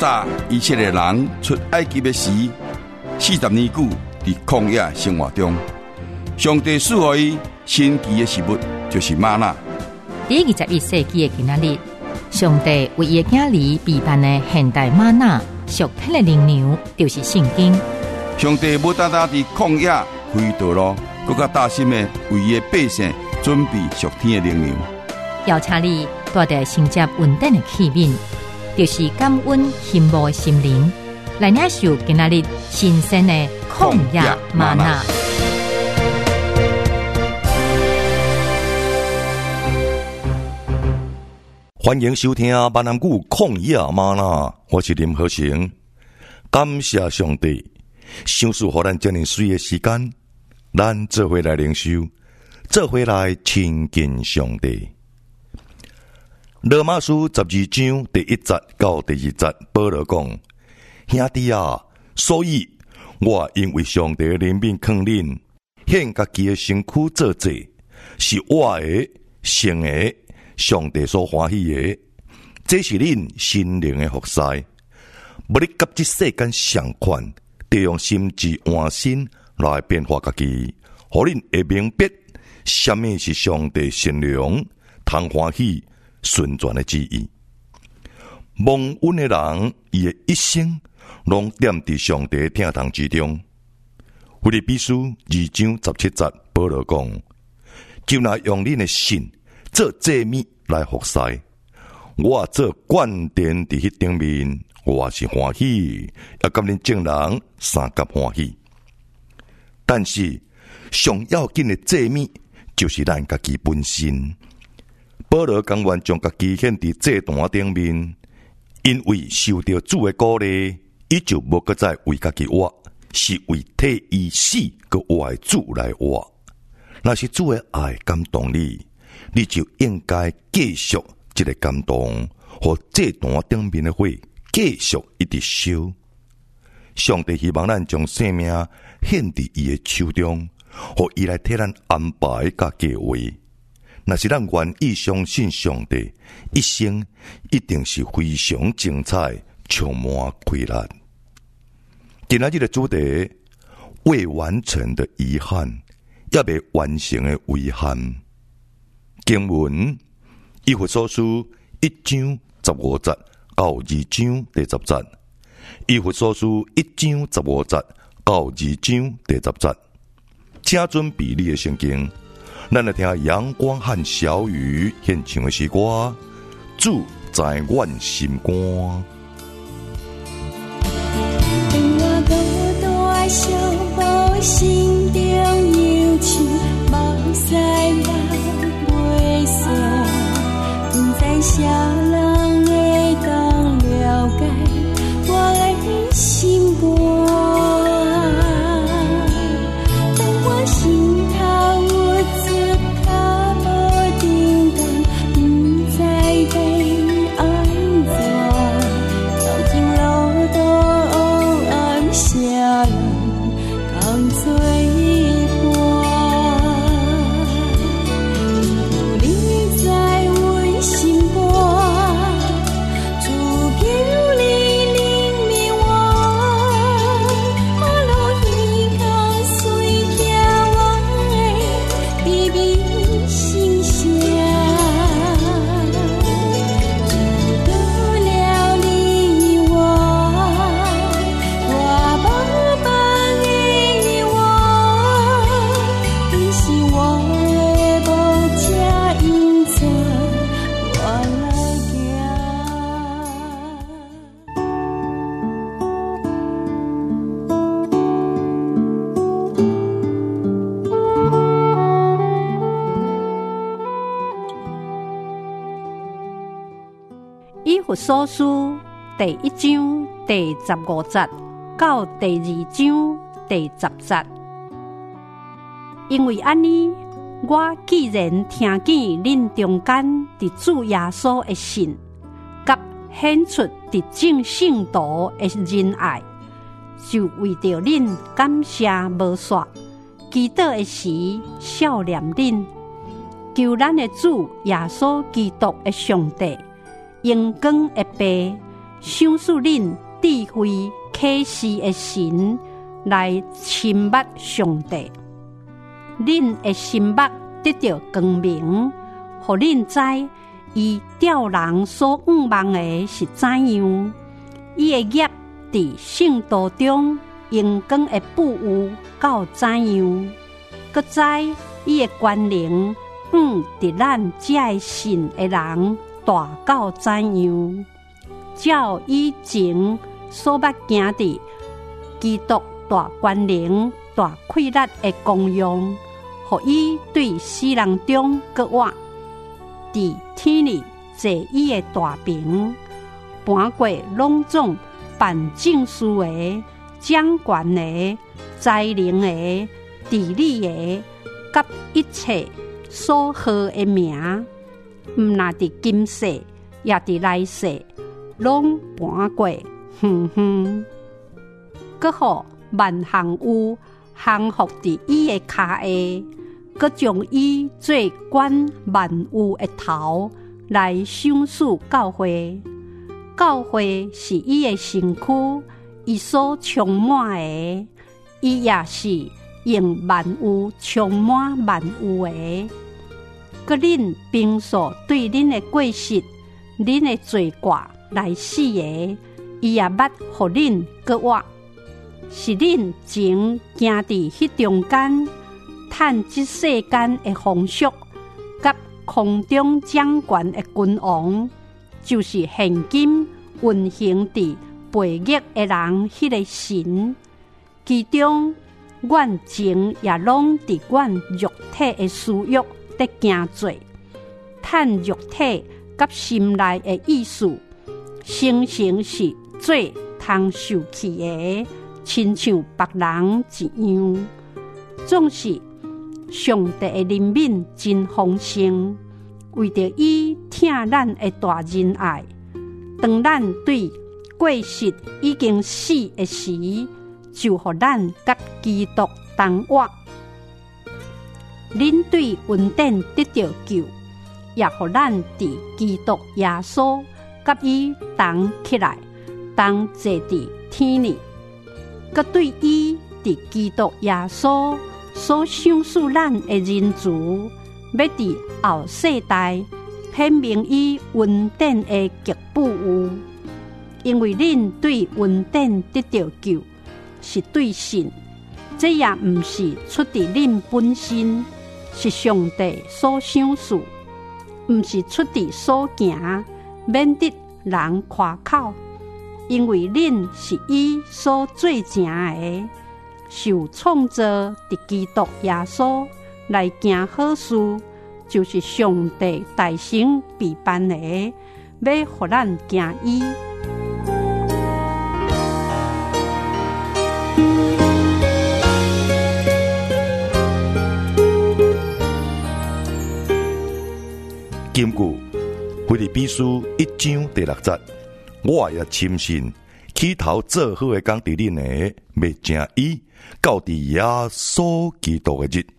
早以色列人出埃及的时，40年久伫曠野生活中，上帝赐予伊神奇的食物，就是吗哪。 第21世纪的今仔日，上帝为伊的囝儿备办的现代吗哪属天的灵粮，就是圣经。 上帝不单单伫曠野开道路，更加大心的为伊的百姓准备属天的灵粮。 邀请你带着承接稳定的器皿，就是感恩羡慕的心灵，来领受今仔日新鲜的曠野吗哪。 欢迎收听闽南语旷野吗哪，我是林和成。感谢上帝，赏赐予咱这么水的时间，咱做伙来灵修，做伙来亲近上帝。罗马书12章第1节到第2节，保罗讲：兄弟啊，所以我因为上帝的怜悯劝恁，献家己的身躯做祭，是我的、圣的，上帝所欢喜的，这是恁心灵的服侍。无你甲这世间相款，得用心智换心来变化家己，互恁会明白什么是上帝善良、通欢喜、顺转的旨意。蒙恩的人，伊的一生拢踮伫上帝的疼痛之中。腓立比书2章17节，保罗讲：就拿用恁的信做祭物来服侍，我做冠冕伫迄顶面，我是欢喜，也甲恁众人三甲欢喜。但是上要紧的祭物，就是咱家己本身。保罗甘愿将家己献伫祭坛顶面，因为受到主的鼓励，伊就无搁再为家己活，是为替伊死搁活的主来活。若是主的爱感动你就应该继续这个感动，和祭坛顶面的火继续一直烧。上帝希望咱将生命献伫伊的手中，和伊来替咱安排甲计划。若是咱愿意相信上帝，一生一定是非常精彩，充满快乐。今仔日的主题：未完成的遗憾，也未完成的遗憾。经文：以弗所书1章15节到2章第10节。以弗所书1章15节到2章第10节。请准备你的圣经，咱来听阳光和小雨献唱的诗歌。主在阮心肝。 我孤单小宝心中有情，目屎目袂酸，不知啥人会当了解我的心肝。当我心头有一颗无定当，不知要安怎，走进路途暗啥人共做以弗所书第1章第15节到第2章第10节。因为安尼，我既然听见恁中间伫主耶稣的信，甲显出伫正圣徒的仁爱，就为着恁感谢无煞，祈祷的时少念恁，求咱的主耶稣基督的上帝，阳光的爸， 想使恁智慧启示的神来亲密上帝，恁的心目得到光明，互恁知伊吊人所仰望的是怎样，伊的业伫圣道中阳光的布有到怎样，搁知伊的权能伫咱这的信的人大到怎样，照以前所捌行伫基督大权能、大溃力的功用，互伊对世人中搁活，伫天里坐伊的大屏，搬过拢总办政事的、掌权的、才能的、治理的，甲一切所号的名，毋那伫今世，也伫来世，拢搬过，搁互万行有降服伫伊的骹下，搁将伊做管万有的头，来赏赐教会。教会是伊的身躯，伊所充满的，伊也是用万有充满万有的。搁恁平素对恁的过失、恁的罪过来死的，伊也捌互恁搁活。是恁前行伫迄中间，趁即世间的风俗，甲空中掌权的君王，就是现今运行伫背逆的人迄个神，其中阮前也拢伫阮肉体的私欲得行做，趁肉体甲心内的意思，生成是做通受气的。亲像别人一样，总是上帝的怜悯真丰盛，为着伊疼咱的大仁爱，当咱对过失已经死的时，就互咱甲基督同活。恁对恩典得到救，也互咱伫基督耶稣甲伊同起来，同坐伫天里。佮对伊伫基督耶稣所赏赐咱的仁慈，要伫后世代显明伊恩典的极富有。因为恁对恩典得到救，是对神，这也毋是出伫恁本身，是上帝所赏赐，毋是出伫所行，免得人夸口。因为恁是伊所做成的，受创造伫基督耶稣来行好事，就是上帝大成备办的，要互咱行伊。 根据腓立比书1章第6節。我也深信，起头做好的工伫恁的，要正伊到伫耶稣基督的日。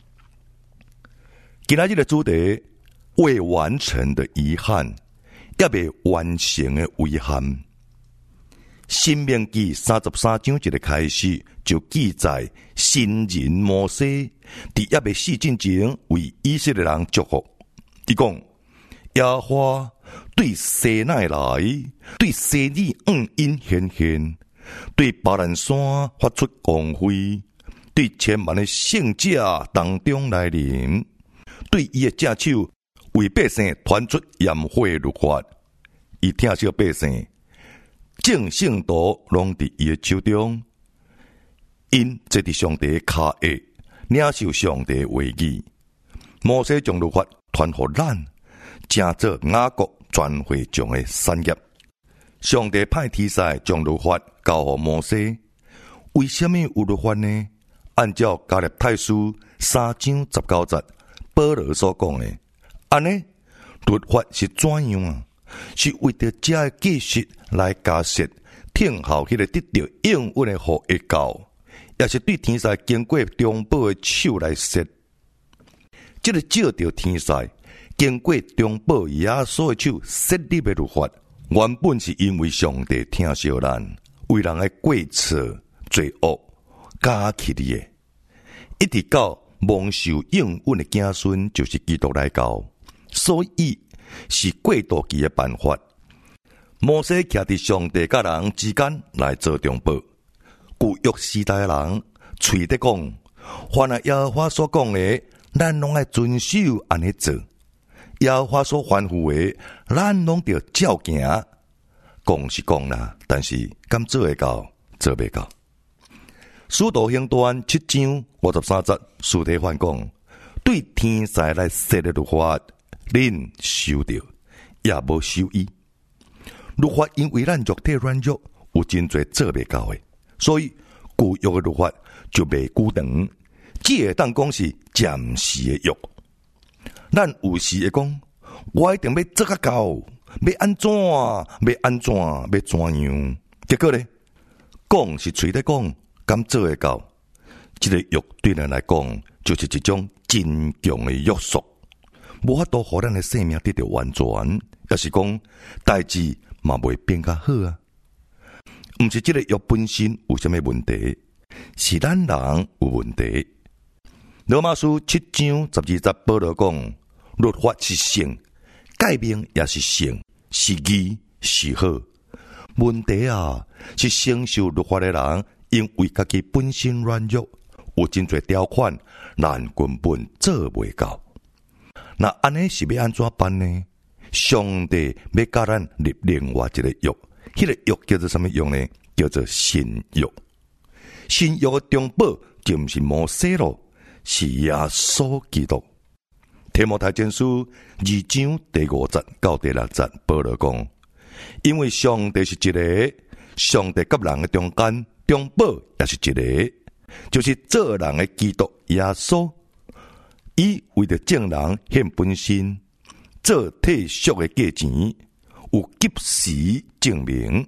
今仔日的主题，未完成的遗憾，也未完成的遗憾。申命记33章一个开始，就记载新人摩西伫也未死之前，为以色列人祝福。伊讲，耶和華对西奈来，对西里因显现，对巴兰山发出光辉，对千万的圣者当中来临，对伊的隻手为百姓传出嚴火律法，伊疼惜百姓，正聖道攏佇伊的手中，因坐佇上帝的腳下，領受上帝的話語。摩西將律法傳予咱，正做雅各全會眾的產業。上帝派天使將律法交予摩西。為什麼有律法呢？按照加勒太書3章19節，保羅所講的，安呢律法是怎樣啊？是為着這個繼續來加設，聽候迄個得到應允的互會教，也是對天使經過中保的手來設。這個照着天使經過中保耶穌的手設立的律法， 原本是因为上帝疼惜咱，为人的过错、罪恶加起你的，一直到蒙受应允的子孙，就是基督来到，所以是过渡期的办法。摩西徛伫上帝甲人之间来做中保，旧约时代的人嘴在讲，凡係耶和華所講的，咱攏愛遵守安尼做；耶和華所吩咐的，咱攏着照行。講是講啦，但是敢做會到，做袂到。使徒行傳7章53節，司提反講：對天使來設的律法，恁守着，也無守伊。律法因為咱肉體軟弱，有真濟做袂到的，所以舊約的律法就袂久長，只會當講是暫時的約。咱有時會講，我一定要做較夠，要安怎，要怎樣？結果呢，講是嘴在講，敢做會到？這個約對咱來講，就是一種真強的約束，無法度讓咱的生命得到完全，也是講代志嘛袂變較好啊。毋是這個約本身有啥物問題，是咱人有問題。羅馬書7章12節，保羅講：律法是聖，誡命也是聖，是義是好。問題啊，是承受律法的人，因為家己本身軟弱，有真濟條款，咱根本做袂到。那安尼是要安怎辦呢？上帝要教咱立另外一個約，迄個約叫做什麼約呢？叫做新約。新約的中保就毋是摩西咯，是耶穌基督。提摩太前書2章第5節到第6節，保羅講：因為上帝是一個，上帝甲人的中間，中保也是一個，就是做人的基督耶穌。伊為着證人獻本身，做替贖的價錢，有及時證明。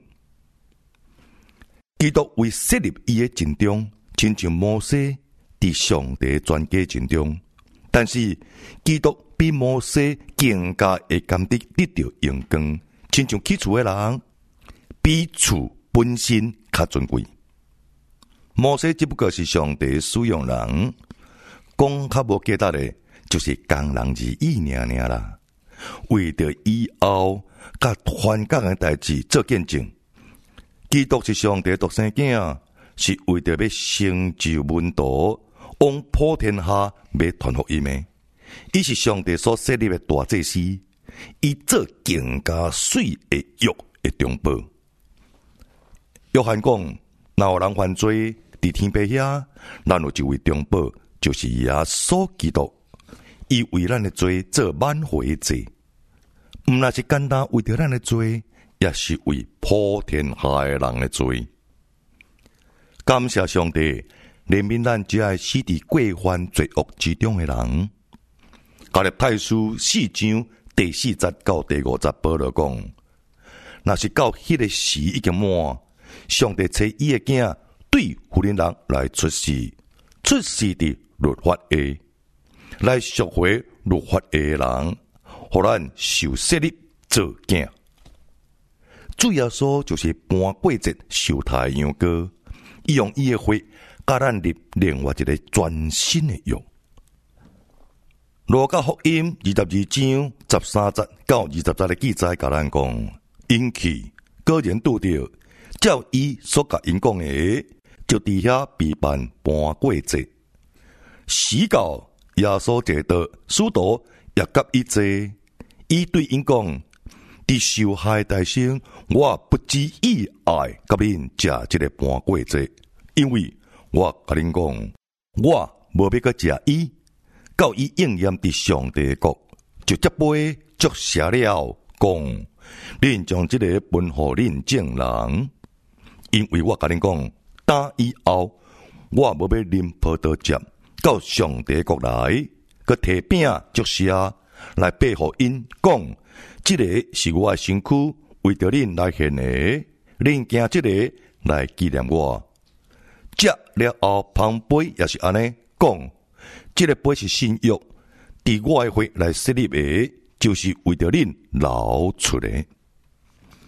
基督為設立伊的陣中，親像摩西佇上帝全家陣中，但是基督比摩西更加會甘得到榮光，親像起厝的人比厝本身較尊貴。摩西只不過是上帝使用人，講較無價值的，就是工人而已爾啦。為着以後甲反港的代志做見證。基督是上帝獨生子，是為着要成就門徒，往普天下要傳福音的。伊是上帝所設立的大祭司，伊做更加水的約的中保。約翰講：若有人犯罪，佇天父遐，咱有一位中保，就是耶穌基督。伊為咱的罪做挽回祭，毋那是簡單為着咱的罪，也是為普天下的人的罪。感謝上帝，憐憫咱只愛死佇過犯罪惡之中的人。加勒太書4章第4節到第5節，保羅講：若是到迄個時已經滿，上帝差伊的囝對婦人人來出世，出世佇律法下，來贖回律法下的人，互咱受設立做囝。主耶穌就是搬過節受胎羊羔，伊用伊的血甲咱立另外一個全新的約。路加福音22章13節到20節的記載，甲咱講：因去果然拄着，照伊所甲因講的，就佇遐備辦搬過節。時到耶穌坐到，使徒也甲伊坐，伊對因講：佇受害大生，我不止意愛甲恁食這個搬過節，因為我甲恁講，我無要閣食伊，到伊應驗佇上帝的國，就接杯祝謝了，講：恁將這個分予恁眾人，因為我甲恁講，打以後，我無要啉葡萄汁，到上帝的國來，閣摕餅祝謝來拜予因，講：這個是我的身軀，為着恁來獻的，恁行這個來紀念我。食了後，旁杯也是安尼講：這個杯是新約，佇我的血來設立的，就是為着恁流出的。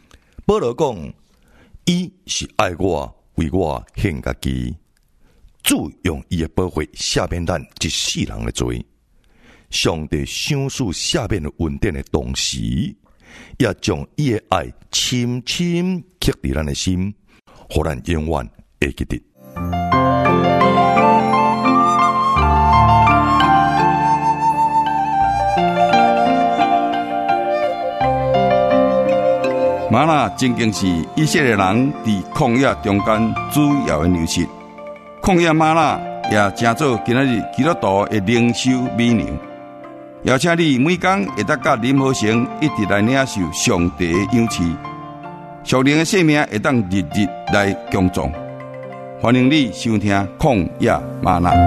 保罗讲，伊是爱我，为我献家己，主用伊的宝血赦免咱一世人的罪。上帝赏赐赦免的恩典的同时，也将伊的爱深深刻伫咱的心，互咱永远会记得。 吗哪真经是以色列人伫旷野中间主要的粮食。旷野吗哪也成做今仔日基督徒的灵修美粮。邀请你每天会当甲林和成一直来领受上帝的赏赐，属灵的生命会当日日来强壮。欢迎你收听曠野吗哪。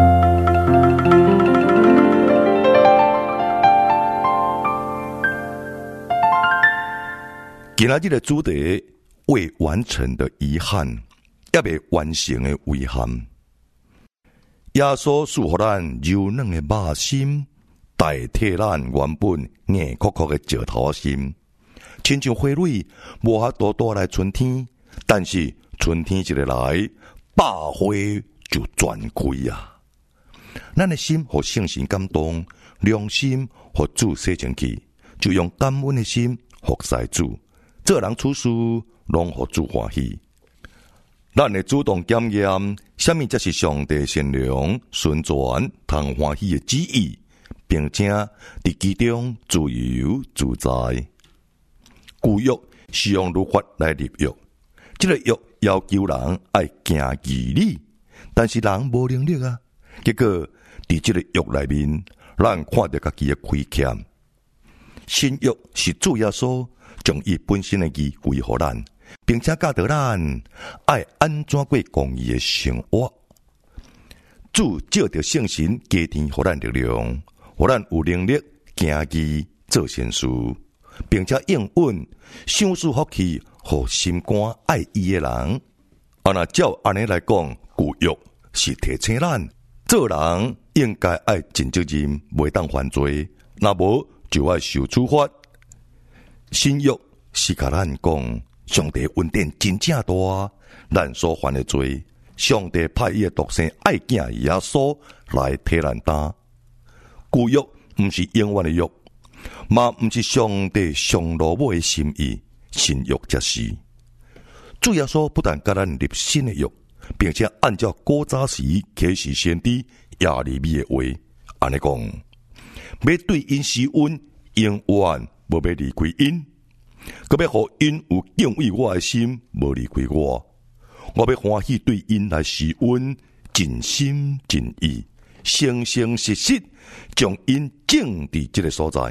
今仔日的主题，未完成的遗憾，也未完成的遗憾。耶稣赐予咱柔软的肉心，代替咱原本硬壳壳的石头心。亲像花蕊无法度带来春天，但是春天一个来，百花就全开啊！咱的心互圣神感动，良心互主洗净去，就用感恩的心服侍主。做人处事拢互主欢喜，咱会主动检验，什么才是上帝善良、顺全、通欢喜的旨意，并且伫其中自由自在。旧约是用律法来立约，这个约要求人爱行义理，但是人无能力啊。结果伫这个约内面，咱看到家己的亏欠。新约是主耶稣将伊本身的义归予咱，并且教导咱爱安怎过公义的生活。主借着圣神加添予咱力量，予咱有能力行义做善事，并且应允赏赐福气予心肝爱伊的人。若照安尼来讲，旧约是提醒咱做人应该爱尽责任，袂当犯罪，若无就要受处罚。新约是甲咱讲，上帝恩典真正大，咱所犯的罪，上帝派伊的独生爱子耶稣来替咱担。旧约毋是永远的约，嘛毋是上帝上落尾的心意，新约才是。主耶稣不但甲咱立新的约，并且按照古早时启示先知耶利米的话，安尼讲，要对因施恩，永远无要离开因。佮要互因有敬畏我的心，无离开我。我要欢喜对因来施恩，尽心尽意，诚诚实实，将因种伫这个所在。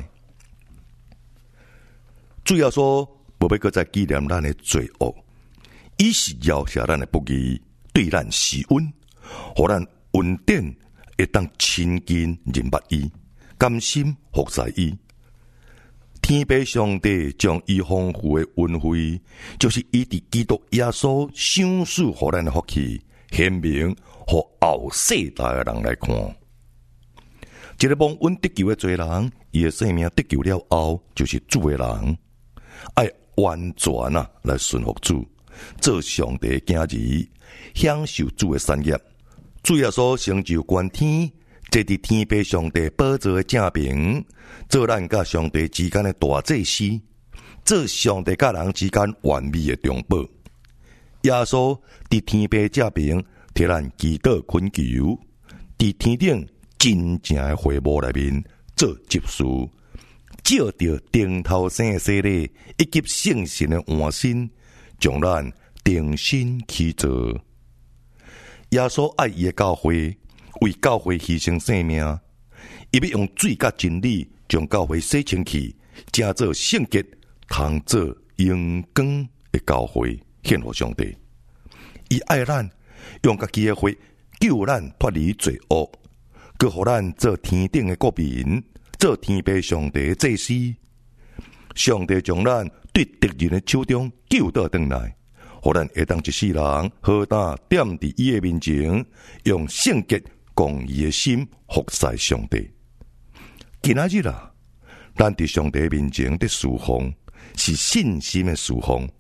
主要说，无要搁再纪念咱的罪恶，伊是饶赦咱的不义，对咱施恩，互咱恩典会当亲近认捌伊，甘心服侍伊。天父上帝将伊丰富的恩惠，就是伊伫基督耶稣赏赐予咱的福气，显明互后世代的人来看。一个蒙恩得救的罪人，伊的生命得救了后，就是主的人，爱完全来顺服主，做上帝的子儿，享受主的产业。主耶稣成就关天，这伫天父上帝宝座的正平，做咱甲上帝之间的大祭司，做上帝甲人之间完美的中保。耶稣伫天父正平替咱祈祷恳求，伫天顶真正的会幕内面做执事，照着顶头生的洗礼以及圣神的换新，将咱重新起造。耶稣爱伊的教会，为教会牺牲生命，伊要用水甲真理将教会洗清气，正做圣洁、通做荣光的教会，献给上帝。伊爱咱，用家己的血救咱脱离罪恶，佮互咱做天顶的国民，做天父上帝的祭司。上帝将咱对敌人的手中救倒转来，互咱会当一世人好胆踮伫伊的面前，用圣洁公义的心服侍上帝。今仔日咱伫上帝面前的侍奉，是信心的侍奉，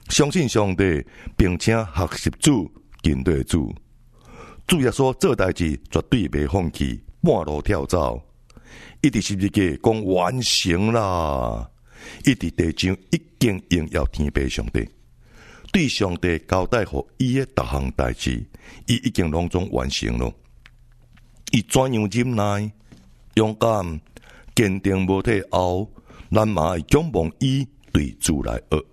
相信上帝，并且学习主、跟对主。主耶稣做代志绝对袂放弃，半路跳走，一直十字架讲完成啦，一直地上已经荣耀天父上帝。对上帝交代予伊的逐项代志，伊已经拢总完成了。伊怎样忍耐、勇敢、坚定无退后，咱嘛会仰望伊对主来学。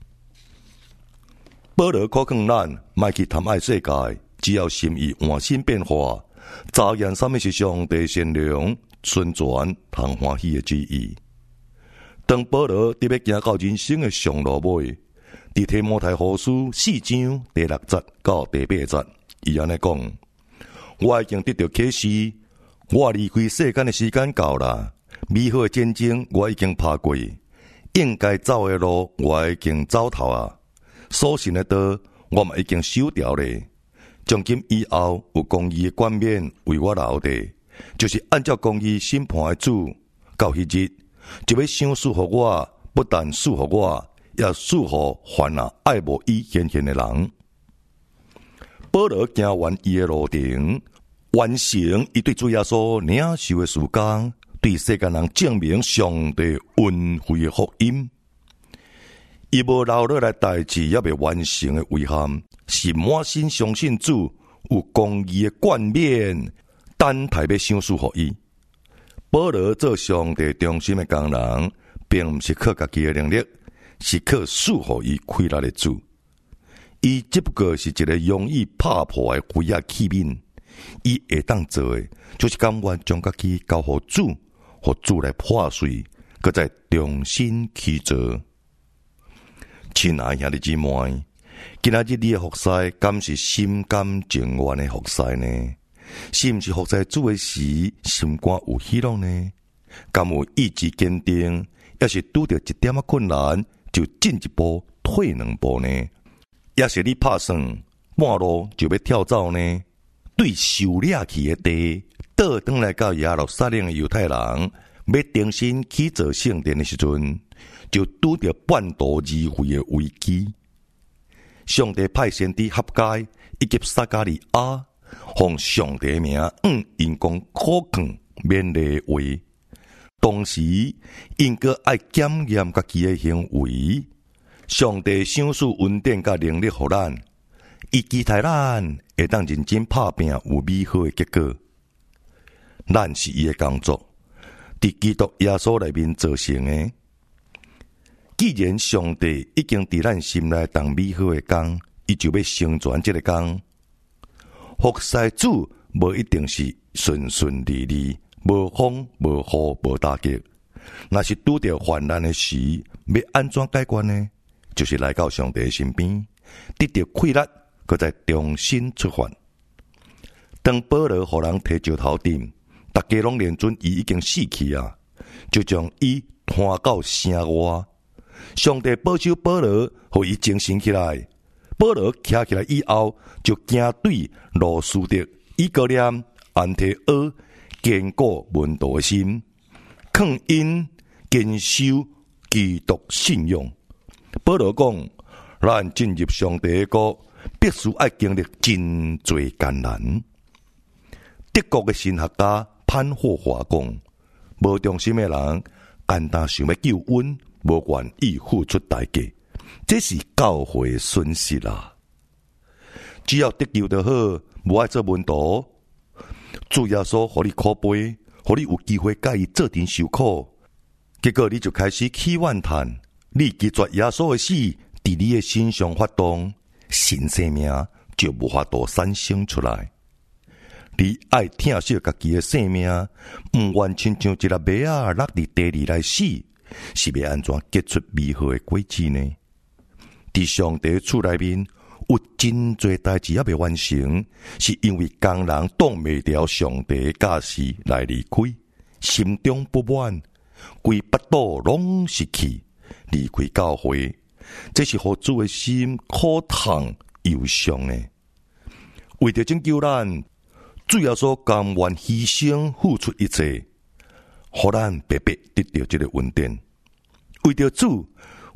保罗考劝咱，莫去贪爱世界，只要心意换新变化，查验什么是上帝善良、纯全、通欢喜的旨意。当保罗特别行到人生的上路尾，伫提摩太后书4章第6节到第8节，伊安尼讲：我已经得到启示，我离开世间的时间到了，美好的战争我已经拍过，应该走的路我已经走透啊。所信的道，我嘛已经守掉咧。从今以后，有公义的冠冕为我留地，就是按照公义审判的主。到迄日，就要赏赐予我，不但赐予我，也赐予凡爱慕伊显现的人。保罗行完伊的路程，完成伊对主耶稣领受的事工，对世间人证明上帝恩惠的福音。伊无留落来代志也未完成的遗憾，是满心相信主有公义的冠冕，等待要赏赐予伊。保罗做上帝忠心的工人，并不是靠家己的能力，是靠赐予伊开力的主。伊只不过是一个容易拍破的灰暗器皿，伊会当做的，就是甘愿将家己交予主，予主来破碎，搁再重新去做。亲爱兄弟姊妹，今仔日你的服侍，敢是心甘情愿的服侍呢？是毋是服侍主的时，心肝有喜乐呢？敢有意志坚定，也是拄着一点仔困难，就进一步退两步呢？也是你拍算半路就要跳走呢？对受掠去的地，倒转来到耶路撒冷的犹太人，要重新起造圣殿的时阵，就拄着半途而废的危机。上帝派先知哈该以及撒加利亚，奉上帝名因讲可劝勉励话，同时应该爱检验家己的行为。上帝赏赐恩典甲能力予咱，伊期待咱会当认真打拼，有美好的结果。咱是伊的工作，伫基督耶稣内面做成的。既然上帝已经伫咱心内当美好的工，伊就要成全这个工。服侍主无一定是顺顺利利，无风无雨无打击。若是拄着患难的时，要安怎解决呢？就是来到上帝身边，得到气力，搁再重新出发。当保罗互人提石头顶，大家拢认准伊已经死去啊，就将伊拖到城外。上帝保守保罗，互伊精神起来。保罗徛起来以后，就行对罗斯德、以哥念、安提阿，坚固门徒的心，劝因坚守基督信仰。保罗讲，咱进入上帝的国，必须爱经历真侪艰难。德国的神学家潘霍华讲，无忠心的人，简单想要救恩，无愿意付出代价，这是教会的损失啦。只要得救就好，无爱做门徒。主耶稣互你可悲，互你有机会甲伊做阵受苦，结果你就开始起怨叹。你拒绝耶稣的死，伫你的身上发动，新生命就无法度产生出来。你爱疼惜家己的生命，唔愿亲像一粒麦啊落伫地里来死，是要安怎结出美好的果子呢？伫上帝厝内面有真侪代志还未完成，是因为工人挡未了上帝的假使来离开，心中不满，规巴肚拢是气。离开教会，这是互主的心可痛忧伤的。为着拯救咱，主耶稣甘愿牺牲付出一切，互咱白白得到这个恩典。为着主，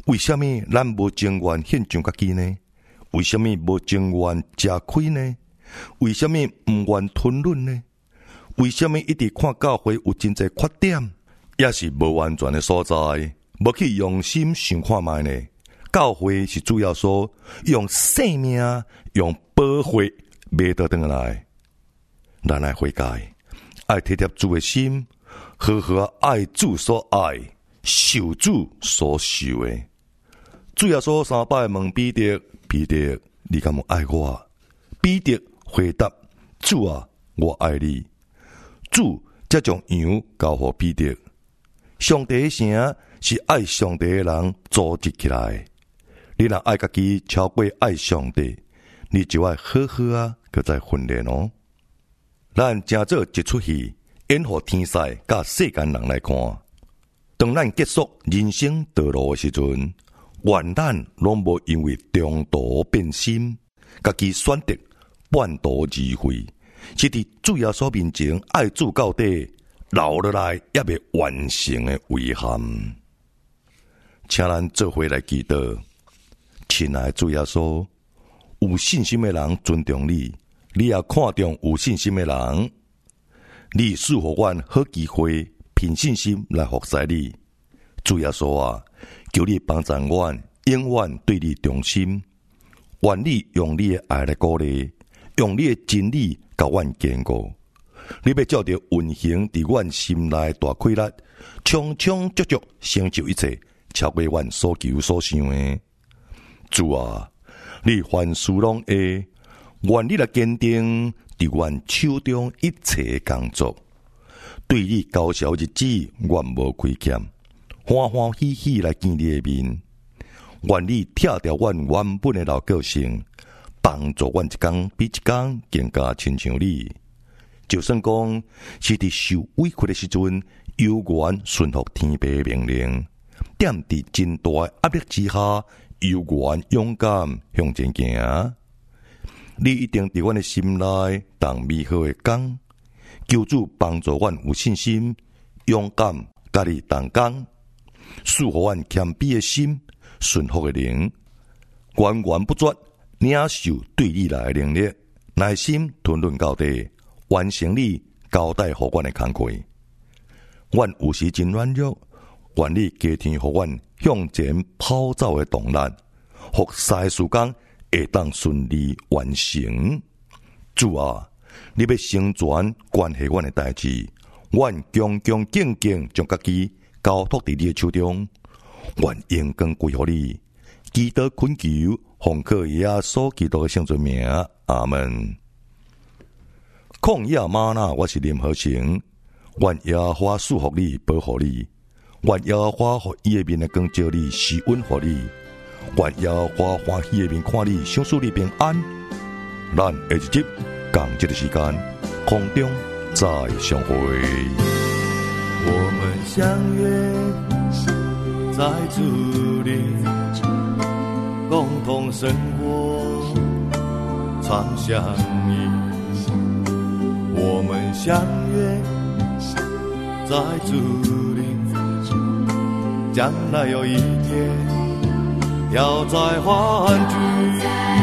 为什么咱无情愿献上家己呢？为什么无情愿吃亏呢？为什么唔愿吞忍呢？为什么一直看教会有真侪缺点，也是无完全的所在？无去用心想看卖呢？教会是主要说用生命、用宝血买倒转来，咱来悔改，爱贴贴主的心，好好爱主所爱，受主所受的。主要说300问彼得，彼得，你敢有爱我？彼得回答：主啊，我爱你。主才将羊交予彼得。上帝的城是爱上帝的人组织起来。你若爱家己超过爱上帝，你就要好好啊，搁再训练哦。咱正做一出戏，演予天使甲世间人来看。当咱结束人生道路的时阵，愿咱拢无因为中途变心，家己选择半途而废，是伫主耶稣面前爱主到底，留落来也未完成的遗憾。请咱做伙来祈祷。亲爱的主耶稣，有信心的人尊重你，你也看重有信心的人。你赐予阮好机会，凭信心来服侍你。主耶稣啊，求你帮助阮，永远对你忠心。愿你用你的爱来鼓励，用你的真理甲阮坚固。你要照着运行伫阮心内大快乐，充充足足成就一切，超过阮所求所想的。主啊，你凡事拢会，愿你来坚定伫阮手中一切工作。对你高效日子，愿无亏欠，欢欢喜喜来见你的面。愿你拆掉阮原本的老个性，帮助阮一天比一天更加亲像你。就算讲是伫受委屈的时阵，犹原顺服天父的命令，踮伫真大的压力之下，犹原勇敢向前行。你一定伫阮的心内当美好的工，求主帮助阮有信心、勇敢，甲你同工，赐予阮谦卑的心、顺服的灵，源源不绝领受对你来的能力，耐心吞忍到底，完成你交代予阮的工作。阮有时真软弱，愿你加添予阮向前跑走的动力，服侍的时间会当顺利完成。主啊，你要成全关系阮的代志，阮恭恭敬敬将家己交托伫你的手中，愿荣光归乎你。祈祷恳求，奉靠耶稣基督的圣尊名，阿门。曠野吗哪，我是林和成。愿耶和华赐福你，保护你。愿耶和华予伊的面来光照你，施恩予你。愿耶和华欢喜的面看你，享受你平安。咱下一集同一个时间，空中再相会。 我们相约在主里，共同生活，常相依。我们相约在主里，将来有一天要再欢聚，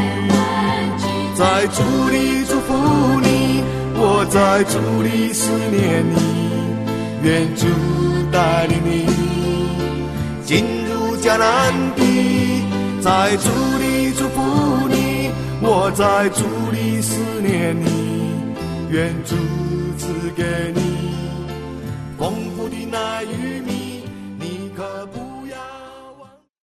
在主里祝福你，我在主里思念你，愿主带领你进入迦南地，在主里祝福你，我在主里思念你，愿主赐给你丰富的奶与米。